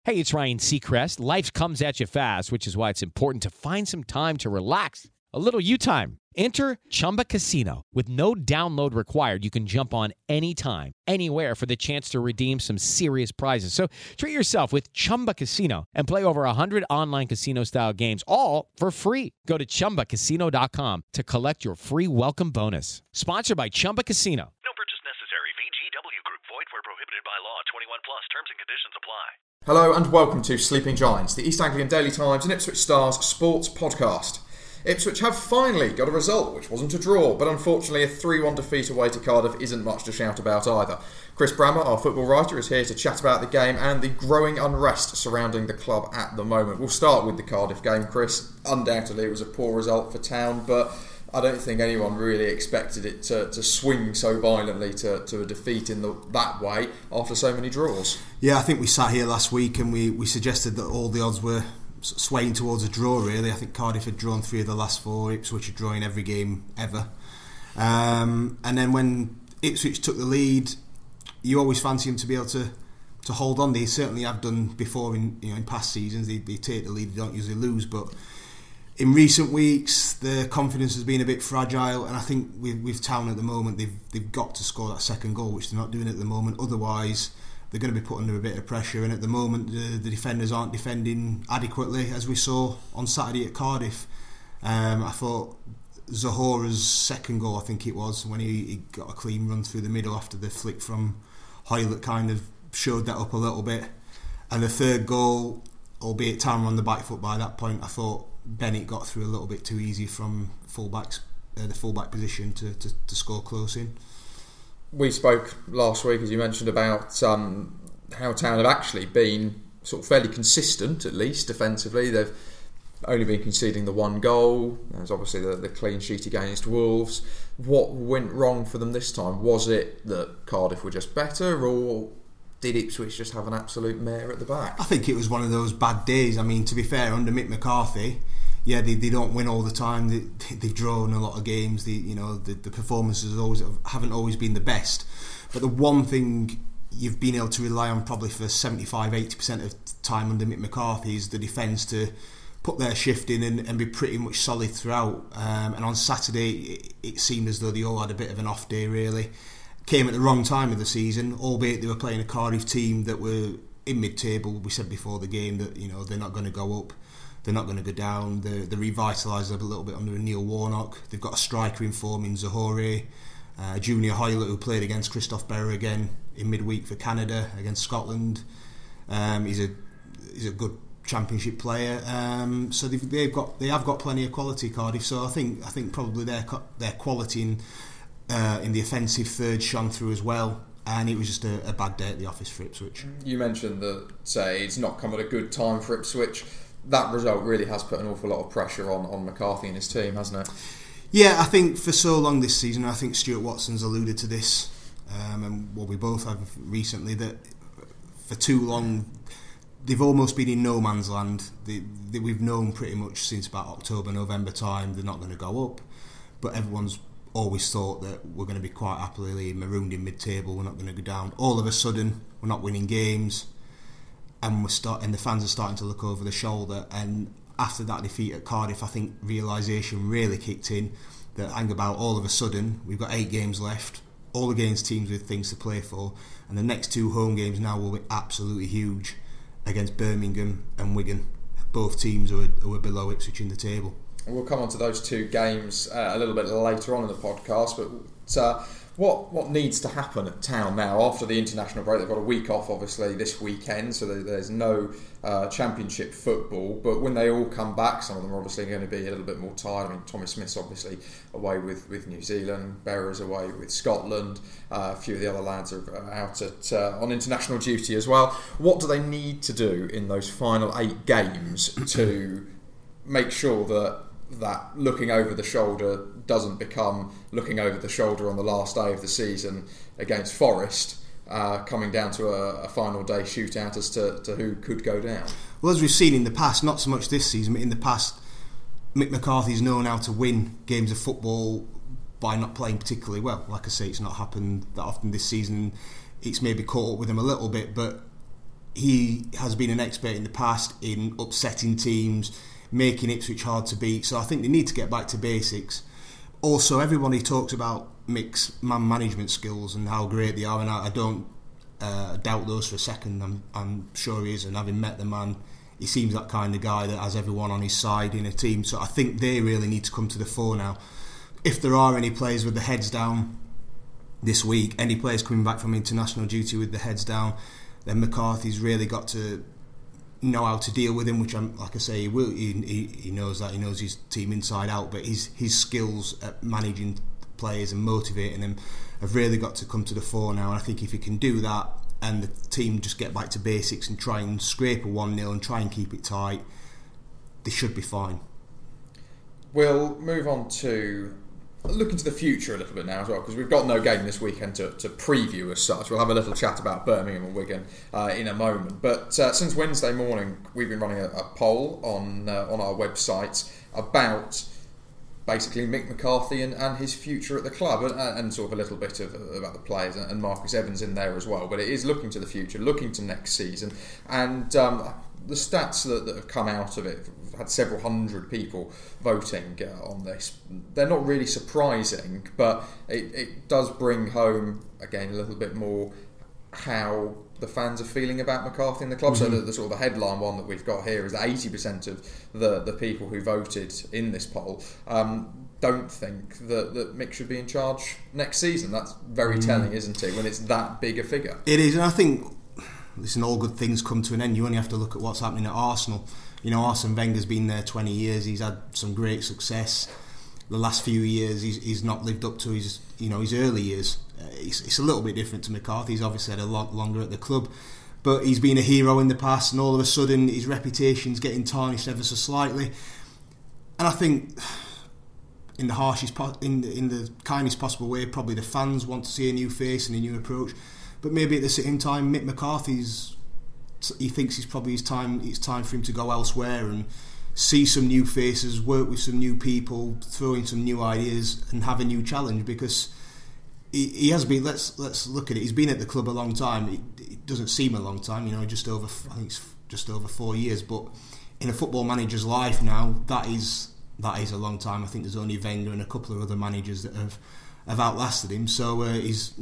Hey, it's Ryan Seacrest. Life comes at you fast, which is why it's important to find some time to relax. A little you time. Enter Chumba Casino. With no download required, you can jump on anytime, anywhere for the chance to redeem some serious prizes. So treat yourself with Chumba Casino and play over 100 online casino-style games, all for free. Go to ChumbaCasino.com to collect your free welcome bonus. Sponsored by Chumba Casino. No purchase necessary. VGW Group. Void where prohibited by law. 21 plus. Terms and conditions apply. Hello and welcome to Sleeping Giants, the East Anglian Daily Times and Ipswich Stars sports podcast. Ipswich have finally got a result, which wasn't a draw, but unfortunately a 3-1 defeat away to Cardiff isn't much to shout about either. Chris Brammer, our football writer, is here to chat about the game and the growing unrest surrounding the club at the moment. We'll start with the Cardiff game, Chris. Undoubtedly it was a poor result for Town, but I don't think anyone really expected it to swing so violently to a defeat in that way after so many draws. Yeah, I think we sat here last week and we suggested that all the odds were swaying towards a draw, really. I think Cardiff had drawn 3 of the last 4, Ipswich had drawn every game ever. And then when Ipswich took the lead, you always fancy them to be able to hold on. They certainly have done before in past seasons. They take the lead, they don't usually lose, but in recent weeks the confidence has been a bit fragile, and I think with Town at the moment they've got to score that second goal, which they're not doing at the moment. Otherwise they're going to be put under a bit of pressure, and at the moment the defenders aren't defending adequately, as we saw on Saturday at Cardiff. I thought Zahora's second goal, I think it was, when he got a clean run through the middle after the flick from Hoylett, kind of showed that up a little bit. And the third goal, albeit Town were on the back foot by that point, I thought Bennett got through a little bit too easy from the fullback position to score close in. We spoke last week, as you mentioned, about how Town have actually been sort of fairly consistent, at least defensively. They've only been conceding the 1 goal. There's obviously the clean sheet against Wolves. What went wrong for them this time? Was it that Cardiff were just better, or did Ipswich just have an absolute mare at the back? I think it was one of those bad days. I mean, to be fair, under Mick McCarthy, yeah, they don't win all the time. They've drawn a lot of games. The performances haven't always been the best. But the one thing you've been able to rely on probably for 75-80% of time under Mick McCarthy is the defence to put their shift in and be pretty much solid throughout. And on Saturday, it seemed as though they all had a bit of an off day, really. Came at the wrong time of the season, albeit they were playing a Cardiff team that were in mid-table. We said before the game that they're not going to go up, they're not going to go down. They're revitalised a little bit under Neil Warnock. They've got a striker in form in Zahore, Junior Hoylett, who played against Christophe Berra again in midweek for Canada against Scotland. He's a good Championship player. So they have got plenty of quality, Cardiff. So I think probably their quality in the offensive third shone through as well, and it was just a bad day at the office for Ipswich. You mentioned that it's not come at a good time for Ipswich. That result really has put an awful lot of pressure on McCarthy and his team, hasn't it? Yeah, I think for so long this season, I think Stuart Watson's alluded to this, and what we both have recently, that for too long they've almost been in no man's land. We've known pretty much since about October, November time they're not going to go up, but everyone's always thought that we're going to be quite happily marooned in mid-table, we're not going to go down. All of a sudden we're not winning games, and the fans are starting to look over the shoulder. And after that defeat at Cardiff, I think realisation really kicked in that hang about, all of a sudden we've got 8 games left, all against teams with things to play for, and the next 2 home games now will be absolutely huge against Birmingham and Wigan, both teams who are below Ipswich in the table. We'll come on to those 2 games a little bit later on in the podcast, but what needs to happen at Town now after the international break? They've got a week off, obviously, this weekend, so there's no Championship football. But when they all come back, some of them are obviously going to be a little bit more tired. I mean, Thomas Smith's obviously away with New Zealand, Berra's away with Scotland, a few of the other lads are out on international duty as well. What do they need to do in those final 8 games to make sure that looking over the shoulder doesn't become looking over the shoulder on the last day of the season against Forest, coming down to a final day shootout as to who could go down? Well, as we've seen in the past, not so much this season, but in the past, Mick McCarthy's known how to win games of football by not playing particularly well. Like I say, it's not happened that often this season. It's maybe caught up with him a little bit, but he has been an expert in the past in upsetting teams, making Ipswich hard to beat. So I think they need to get back to basics. Also, everybody talks about Mick's man management skills and how great they are, and I don't doubt those for a second. I'm sure he is, and having met the man, he seems that kind of guy that has everyone on his side in a team. So I think they really need to come to the fore now. If there are any players with the heads down this week, any players coming back from international duty with the heads down, then McCarthy's really got to know how to deal with him, which like I say, he will. He knows that. He knows his team inside out, but his skills at managing players and motivating them have really got to come to the fore now. And I think if he can do that, and the team just get back to basics and try and scrape a 1-0 and try and keep it tight, they should be fine. We'll move on to look into the future a little bit now as well, because we've got no game this weekend to preview as such. We'll have a little chat about Birmingham and Wigan in a moment. But since Wednesday morning, we've been running a poll on our website about basically Mick McCarthy and his future at the club, and sort of a little bit about the players, and Marcus Evans in there as well. But it is looking to the future, looking to next season, and the stats that have come out of it, we've had several hundred people voting on this. They're not really surprising, but it does bring home again a little bit more how the fans are feeling about McCarthy in the club. Mm-hmm. So the sort of the headline one that we've got here is that 80% of the people who voted in this poll don't think that Mick should be in charge next season. That's very telling, isn't it, when it's that big a figure? It is, and I think, listen, all good things come to an end. You only have to look at what's happening at Arsenal. You know, Arsene Wenger's been there 20 years. He's had some great success. The last few years, he's not lived up to his early years. It's a little bit different to McCarthy. He's obviously had a lot longer at the club, but he's been a hero in the past, and all of a sudden his reputation's getting tarnished ever so slightly. And I think, in the kindest possible way, probably the fans want to see a new face and a new approach. But maybe at the same time, Mick McCarthy's, he thinks it's time for him to go elsewhere and see some new faces, work with some new people, throw in some new ideas and have a new challenge, because he has been, let's look at it, he's been at the club a long time. It doesn't seem a long time, I think it's just over 4 years, but in a football manager's life now, that is a long time. I think there's only Wenger and a couple of other managers that have outlasted him. So it's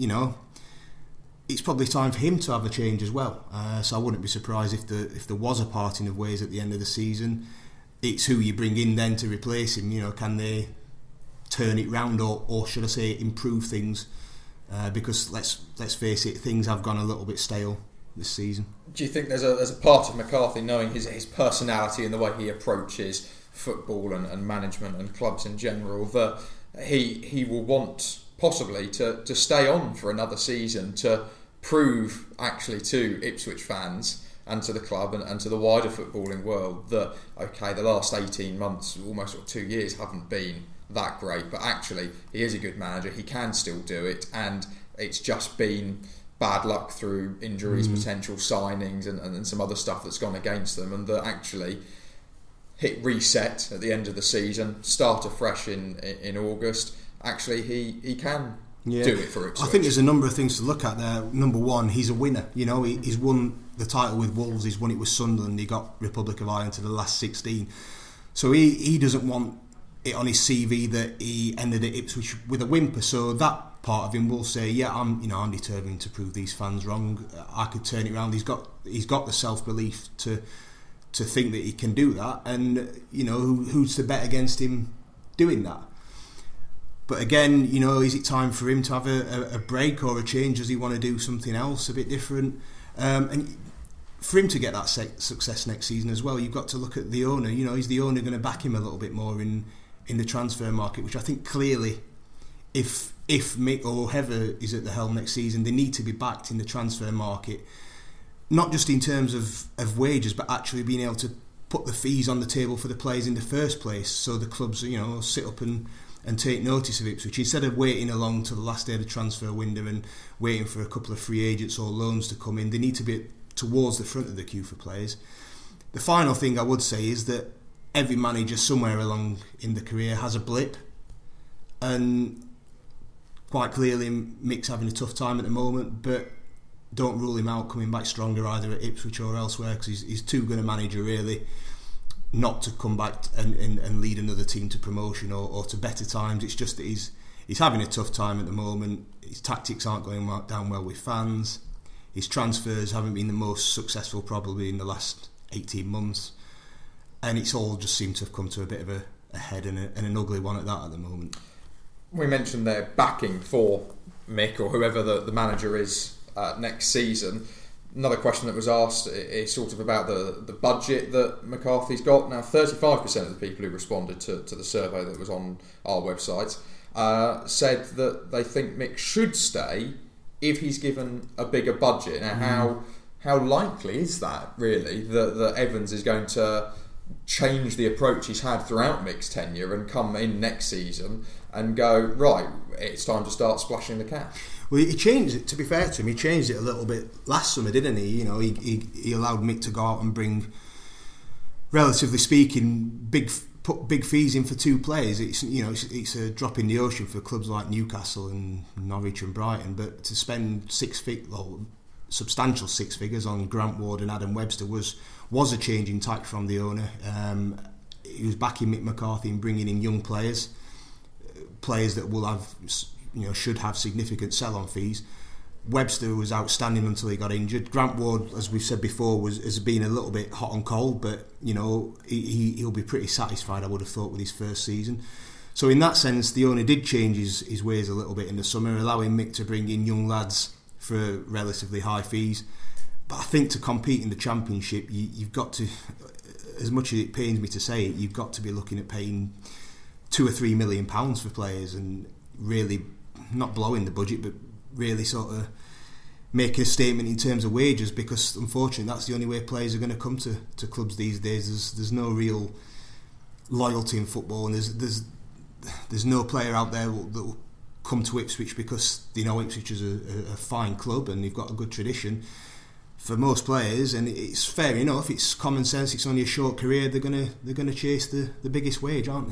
probably time for him to have a change as well. So I wouldn't be surprised if there was a parting of ways at the end of the season. It's who you bring in then to replace him. Can they turn it round, or should I say improve things? Because let's face it, things have gone a little bit stale this season. Do you think there's a part of McCarthy, knowing his personality and the way he approaches football and management and clubs in general, that he will want possibly to stay on for another season to prove actually to Ipswich fans and to the club and to the wider footballing world that, okay, the last 18 months, almost 2 years, haven't been that great, but actually he is a good manager, he can still do it, and it's just been bad luck through injuries, potential signings and some other stuff that's gone against them, and that actually hit reset at the end of the season, start afresh in August. Actually he can do it for Ipswich. I think there's a number of things to look at there. Number one, he's a winner. He's won the title with Wolves, he's won it with Sunderland, he got Republic of Ireland to the last 16. So he doesn't want it on his CV that he ended at Ipswich with a whimper. So that part of him will say, yeah, I'm determined to prove these fans wrong. I could turn it around. He's got the self-belief to think that he can do that, and who's to bet against him doing that? But again, is it time for him to have a break or a change? Does he want to do something else a bit different? And for him to get that success next season as well, you've got to look at the owner. Is the owner going to back him a little bit more in the transfer market? Which I think clearly, if Mick or whoever is at the helm next season, they need to be backed in the transfer market. Not just in terms of wages, but actually being able to put the fees on the table for the players in the first place, so the clubs, sit up and take notice of Ipswich, instead of waiting along to the last day of the transfer window and waiting for a couple of free agents or loans to come in. They need to be towards the front of the queue for players. The final thing I would say is that every manager somewhere along in the career has a blip, and quite clearly Mick's having a tough time at the moment, but don't rule him out coming back stronger either at Ipswich or elsewhere, because he's too good a manager really not to come back and lead another team to promotion or to better times. It's just that he's having a tough time at the moment. His tactics aren't going down well with fans. His transfers haven't been the most successful probably in the last 18 months, and it's all just seemed to have come to a bit of a head, and an ugly one at that at the moment. We mentioned their backing for Mick or whoever the manager is next season. Another question that was asked is sort of about the budget that McCarthy's got. Now, 35% of the people who responded to the survey that was on our website said that they think Mick should stay if he's given a bigger budget. Now, how likely is that, really, that Evans is going to change the approach he's had throughout Mick's tenure and come in next season and go, right, it's time to start splashing the cash? Well, he changed it, to be fair to him, he changed it a little bit last summer, didn't he? You know, he allowed Mick to go out and bring, relatively speaking, put big fees in for two players. It's a drop in the ocean for clubs like Newcastle and Norwich and Brighton, but to spend substantial six figures on Grant Ward and Adam Webster was a change in tack from the owner. He was backing Mick McCarthy and bringing in young players that will have, should have significant sell-on fees. Webster was outstanding until he got injured. Grant Ward, as we've said before, has been a little bit hot and cold, but he'll be pretty satisfied, I would have thought, with his first season. So in that sense, the owner did change his ways a little bit in the summer, allowing Mick to bring in young lads for relatively high fees. But I think to compete in the Championship, you've got to, as much as it pains me to say it, you've got to be looking at paying £2 or £3 million for players and really not blowing the budget, but really sort of making a statement in terms of wages, because unfortunately that's the only way players are going to come to clubs these days. There's no real loyalty in football, and there's no player out there that will come to Ipswich because they know Ipswich is a fine club and they've got a good tradition. For most players, and it's fair enough, it's common sense, it's only a short career, they're gonna chase the biggest wage, aren't they?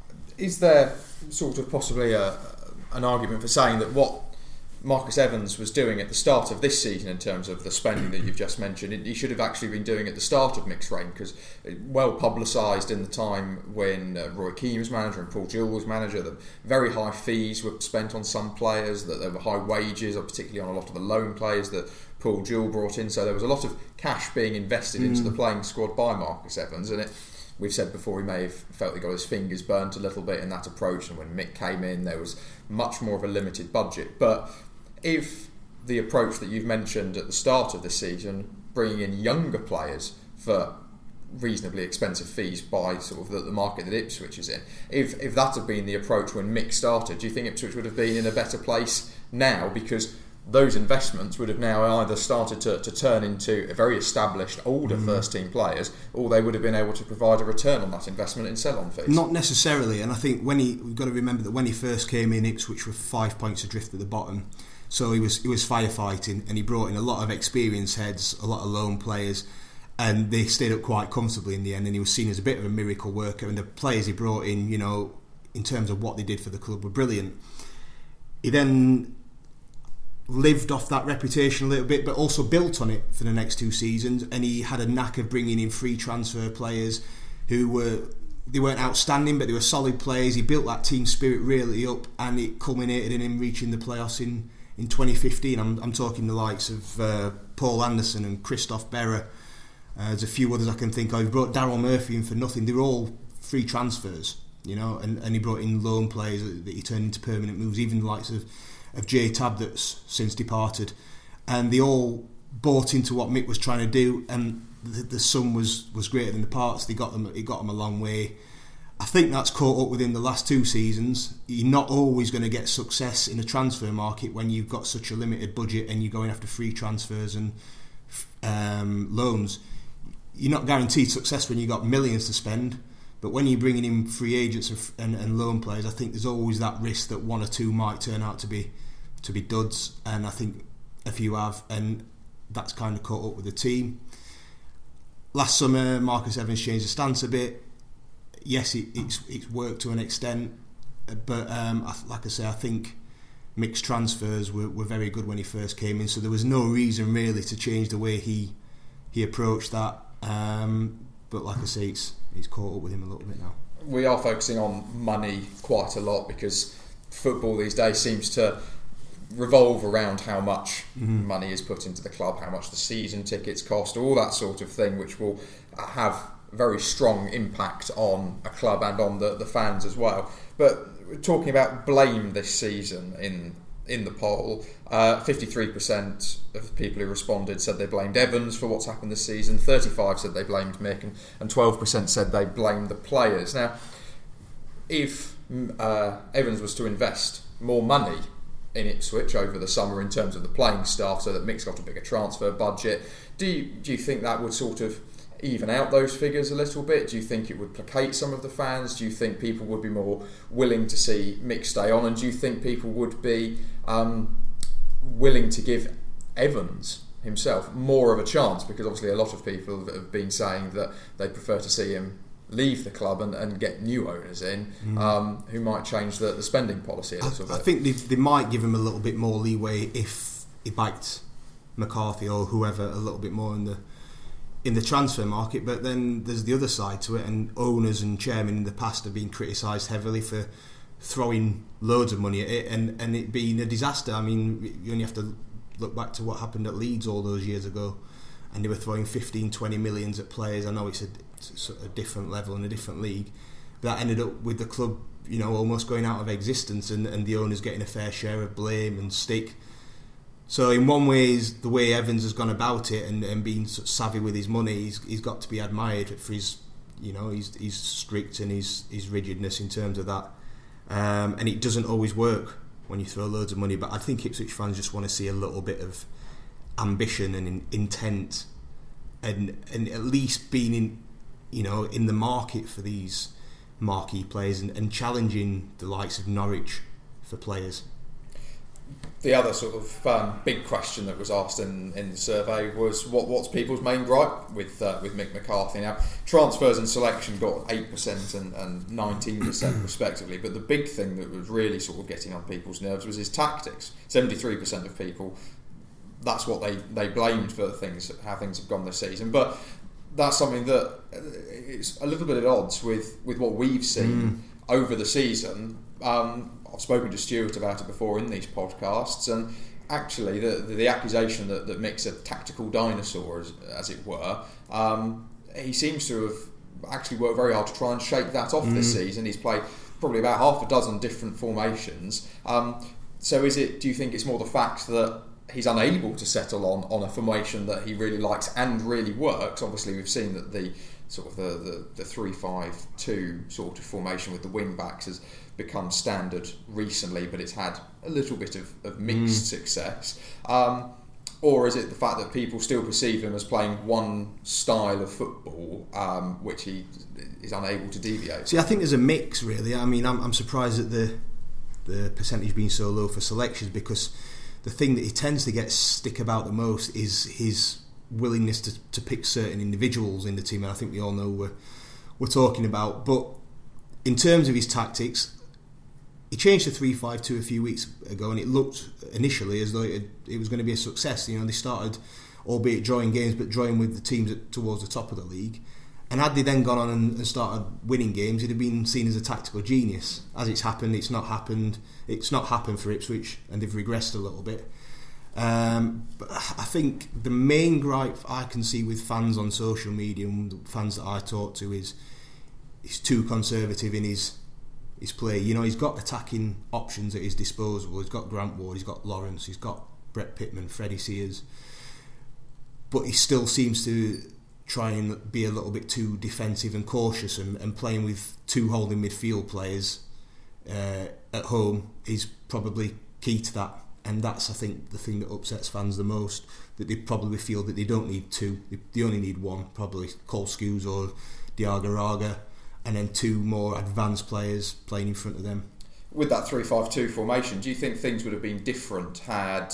Is there sort of possibly an argument for saying that what Marcus Evans was doing at the start of this season in terms of the spending that you've just mentioned, he should have actually been doing at the start of Mick's reign, because well publicised in the time when Roy Keane was manager and Paul Gill was manager, that very high fees were spent on some players, that there were high wages, or particularly on a lot of the loan players that Paul Gill brought in. So there was a lot of cash being invested into the playing squad by Marcus Evans, and we've said before, he may have felt he got his fingers burnt a little bit in that approach, and when Mick came in there was much more of a limited budget. But if the approach that you've mentioned at the start of the season, bringing in younger players for reasonably expensive fees by sort of the market that Ipswich is in, if that had been the approach when Mick started, do you think Ipswich would have been in a better place now? Because those investments would have now either started to turn into a very established older first team players, or they would have been able to provide a return on that investment in sell-on fees. Not necessarily, and I think we've got to remember that when he first came in, Ipswich were 5 points adrift at the bottom, so he was firefighting, and he brought in a lot of experienced heads, a lot of loan players, and they stayed up quite comfortably in the end, and he was seen as a bit of a miracle worker, and the players he brought in, in terms of what they did for the club, were brilliant. He then lived off that reputation a little bit, but also built on it for the next two seasons, and he had a knack of bringing in free transfer players who weren't outstanding, but they were solid players. He built that team spirit really up, and it culminated in him reaching the playoffs in 2015. I'm talking the likes of Paul Anderson and Christoph Berra. There's a few others I can think of. He brought Daryl Murphy in for nothing. They were all free transfers, and he brought in loan players that he turned into permanent moves, even the likes of Jay Tabb that's since departed, and they all bought into what Mick was trying to do, and the sum was greater than the parts. It got them a long way. I think that's caught up within the last two seasons. You're not always going to get success in a transfer market when you've got such a limited budget and you're going after free transfers and loans. You're not guaranteed success when you've got millions to spend. But when you're bringing in free agents and loan players, I think there's always that risk that one or two might turn out to be duds, and I think a few have, and that's kind of caught up with the team. Last summer, Marcus Evans changed the stance a bit. Yes, it's worked to an extent, but like I say, I think mixed transfers were very good when he first came in, so there was no reason really to change the way he approached that. But like I say, it's caught up with him a little bit now. We are focusing on money quite a lot because football these days seems to revolve around how much money is put into the club, how much the season tickets cost, all that sort of thing, which will have very strong impact on a club and on the fans as well. But talking about blame this season in the poll, 53% of people who responded said they blamed Evans for what's happened this season, 35% said they blamed Mick, and 12% said they blamed the players. Now, if Evans was to invest more money in Ipswich over the summer in terms of the playing staff, so that Mick's got a bigger transfer budget, do you think that would sort of even out those figures a little bit? Do you think it would placate some of the fans? Do you think people would be more willing to see Mick stay on? And do you think people would be willing to give Evans himself more of a chance? Because obviously a lot of people have been saying that they prefer to see him leave the club and get new owners in who might change the spending policy a little bit. I think they might give him a little bit more leeway if he backed McCarthy or whoever a little bit more in the transfer market, but then there's the other side to it, and owners and chairmen in the past have been criticised heavily for throwing loads of money at it and it being a disaster. I mean, you only have to look back to what happened at Leeds all those years ago, and they were throwing 15-20 millions at players. I know it's a different level and a different league, but that ended up with the club, almost going out of existence, and the owners getting a fair share of blame and stick. So in one way, the way Evans has gone about it and being sort of savvy with his money, he's got to be admired for his, he's strict and his rigidness in terms of that. And it doesn't always work when you throw loads of money, but I think Ipswich fans just want to see a little bit of ambition and intent, and at least being in the market for these marquee players and challenging the likes of Norwich for players. The other sort of big question that was asked in the survey was what's people's main gripe with Mick McCarthy. Now, transfers and selection got 8% and 19% respectively, but the big thing that was really sort of getting on people's nerves was his tactics. 73% of people, that's what they blamed for how things have gone this season. But that's something that is a little bit at odds with what we've seen over the season. I've spoken to Stuart about it before in these podcasts, and actually the accusation that Mick's a tactical dinosaur, as it were, he seems to have actually worked very hard to try and shake that off this season. He's played probably about half a dozen different formations. So do you think it's more the fact that he's unable to settle on a formation that he really likes and really works? Obviously we've seen that the 3-5-2 sort of formation with the wing backs has become standard recently, but it's had a little bit of mixed success. Or is it the fact that people still perceive him as playing one style of football, which he is unable to deviate? See, I think there's a mix, really. I mean, I'm surprised at the percentage being so low for selections, because the thing that he tends to get stick about the most is his willingness to pick certain individuals in the team, and I think we all know we're talking about. But in terms of his tactics, he changed to 3-5-2 a few weeks ago, and it looked initially as though it was going to be a success. They started, albeit drawing games, but drawing with the teams towards the top of the league. And had they then gone on and started winning games, he'd have been seen as a tactical genius. As it's happened, it's not happened. It's not happened for Ipswich, and they've regressed a little bit. But I think the main gripe I can see with fans on social media and the fans that I talk to is he's too conservative in his play. He's got attacking options at his disposal. He's got Grant Ward, he's got Lawrence, he's got Brett Pittman, Freddie Sears, but he still seems to try and be a little bit too defensive and cautious, and playing with two holding midfield players at home is probably key to that. And that's, I think, the thing that upsets fans the most, that they probably feel that they don't need two, they only need one, probably Cole Skews or Diagouraga, and then two more advanced players playing in front of them. With that 3-5-2 formation, do you think things would have been different had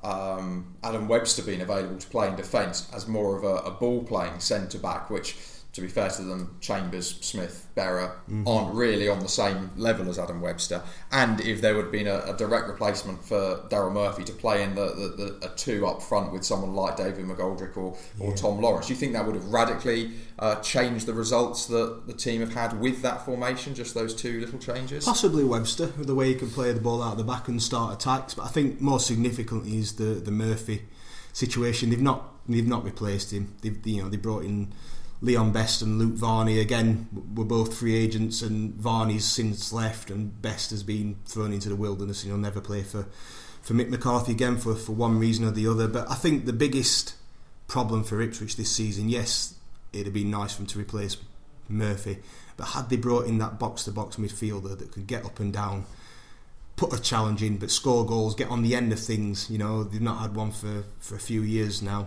Adam Webster been available to play in defence as more of a ball-playing centre-back, which to be fair to them, Chambers, Smith, Berra aren't really on the same level as Adam Webster. And if there would have been a direct replacement for Daryl Murphy to play in a two up front with someone like David McGoldrick or Tom Lawrence, do you think that would have radically changed the results that the team have had with that formation, just those two little changes? Possibly Webster, with the way he can play the ball out of the back and start attacks. But I think more significantly is the Murphy situation. They've not replaced him. They brought in Leon Best and Luke Varney. Again, were both free agents, and Varney's since left, and Best has been thrown into the wilderness, and he'll never play for Mick McCarthy again for one reason or the other. But I think the biggest problem for Ipswich this season, yes, it'd have been nice for them to replace Murphy, but had they brought in that box-to-box midfielder that could get up and down, put a challenge in, but score goals, get on the end of things, they've not had one for a few years now.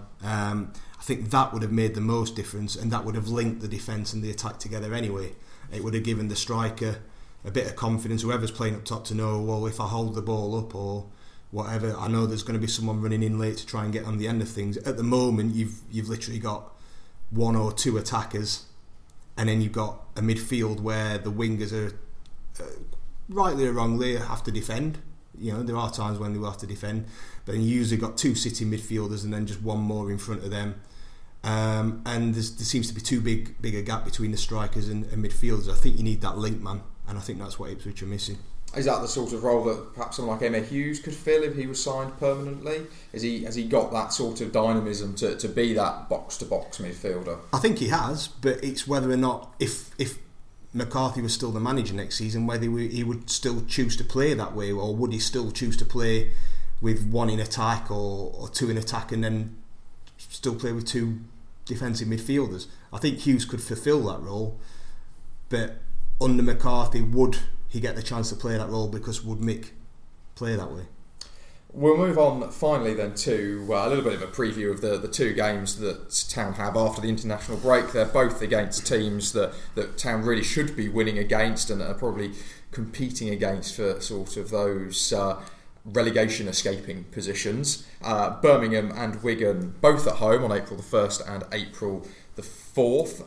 I think that would have made the most difference, and that would have linked the defence and the attack together anyway. It would have given the striker a bit of confidence, whoever's playing up top, to know, well, if I hold the ball up or whatever, I know there's going to be someone running in late to try and get on the end of things. At the moment, you've literally got one or two attackers, and then you've got a midfield where the wingers are, rightly or wrongly, have to defend. There are times when they will have to defend, but then you usually got two sitting midfielders and then just one more in front of them. And there seems to be too big a gap between the strikers and midfielders. I think you need that link man, and I think that's what Ipswich are missing. Is that the sort of role that perhaps someone like Emma Hughes could fill if he was signed permanently? Has he got that sort of dynamism to be that box-to-box midfielder? I think he has, but it's whether or not, if McCarthy was still the manager next season, whether he would still choose to play that way, or would he still choose to play with one in attack or two in attack and then still play with two defensive midfielders. I think Hughes could fulfil that role, but under McCarthy, would he get the chance to play that role, because would Mick play that way? We'll move on finally then to a little bit of a preview of the two games that Town have after the international break. They're both against teams that Town really should be winning against and are probably competing against for sort of those relegation escaping positions. Birmingham and Wigan both at home on April the 1st and April the 4th.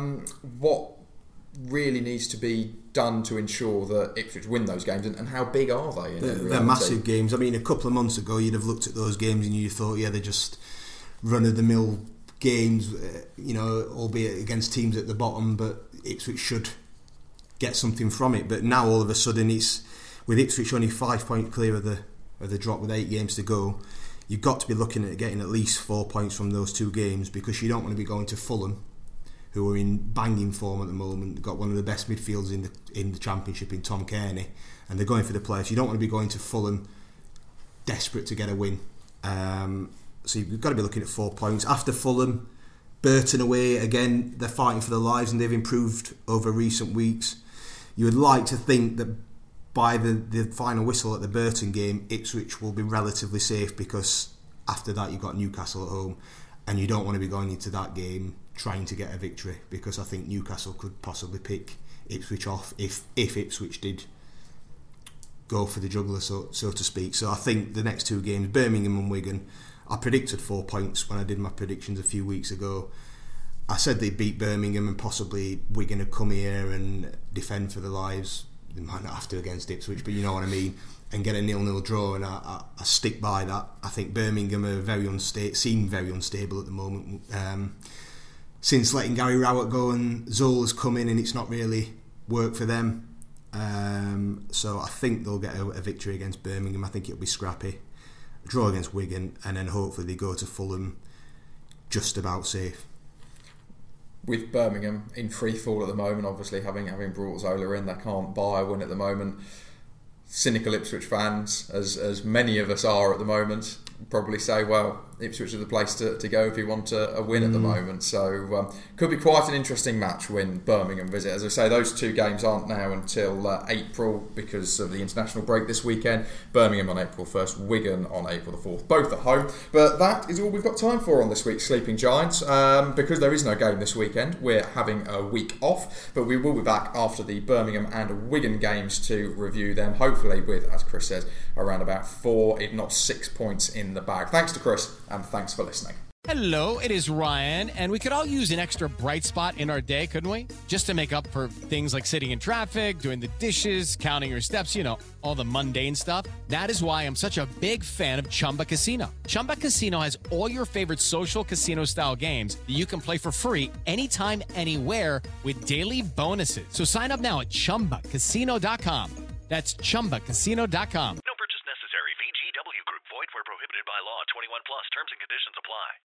What really needs to be done to ensure that Ipswich win those games, and how big are they? They're massive games. I mean, a couple of months ago you'd have looked at those games and you thought, yeah, they're just run-of-the-mill games, albeit against teams at the bottom, but Ipswich should get something from it. But now all of a sudden, it's with Ipswich only 5 points clear of the drop with 8 games to go, you've got to be looking at getting at least 4 points from those two games, because you don't want to be going to Fulham, who are in banging form at the moment. They've got one of the best midfielders in the Championship in Tom Kearney, and they're going for the playoffs. You don't want to be going to Fulham desperate to get a win. So you've got to be looking at 4 points. After Fulham, Burton away, again, they're fighting for their lives and they've improved over recent weeks. You would like to think that by the final whistle at the Burton game, Ipswich will be relatively safe, because after that you've got Newcastle at home, and you don't want to be going into that game trying to get a victory, because I think Newcastle could possibly pick Ipswich off if Ipswich did go for the jugular, so to speak. So I think the next two games, Birmingham and Wigan, I predicted 4 points when I did my predictions a few weeks ago. I said they'd beat Birmingham and possibly Wigan would come here and defend for their lives. They might not have to against Ipswich, but you know what I mean, and get a 0-0 draw, and I stick by that. I think Birmingham are seem very unstable at the moment. Since letting Gary Rowett go and Zola's come in, and it's not really worked for them. So I think they'll get a victory against Birmingham. I think it'll be scrappy. A draw against Wigan, and then hopefully they go to Fulham just about safe. With Birmingham in free fall at the moment, obviously having brought Zola in, they can't buy a win at the moment. Cynical Ipswich fans, as many of us are at the moment, probably say, well, Ipswich are the place to go if you want a win at the moment. So could be quite an interesting match when Birmingham visit. As I say, those two games aren't now until April because of the international break this weekend. Birmingham on April 1st, Wigan on April the 4th, both at home. But that is all we've got time for on this week's Sleeping Giants. Because there is no game this weekend, we're having a week off, but we will be back after the Birmingham and Wigan games to review them, hopefully with, as Chris says, around about 4 if not 6 points in the bag. Thanks to Chris, and thanks for listening. Hello, it is Ryan, and we could all use an extra bright spot in our day, couldn't we? Just to make up for things like sitting in traffic, doing the dishes, counting your steps, you know, all the mundane stuff. That is why I'm such a big fan of Chumba Casino. Chumba Casino has all your favorite social casino-style games that you can play for free anytime, anywhere with daily bonuses. So sign up now at ChumbaCasino.com. That's ChumbaCasino.com. No purchase necessary. VGW Group. Void where prohibited by law. 21 plus. Terms and conditions apply.